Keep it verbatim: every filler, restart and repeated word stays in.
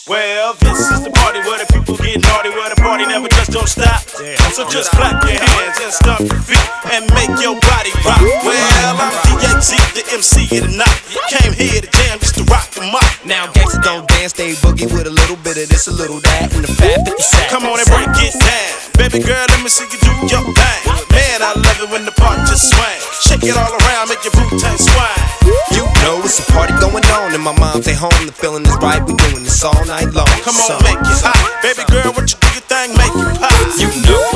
Well, this is the party where the people get naughty, where the party never just don't stop. Yeah. So just clap your hands and stomp your feet and make your body rock. Well, I'm D A T, the M C of the night. Came here to jam just to rock them up. Now gangsters don't dance, they boogie with a little bit of this, a little that, and the Fab fifty sack. Come on and break it down, baby girl, let me see you do your thing. Man, I love it when the party just swing. Shake it all around, make your Wu-Tang swing. You know it's a party going on, and my mom's at home. The feeling is right, we doing this all night long. Come on, make it hot, baby girl, what you do your thing, make it pop. You know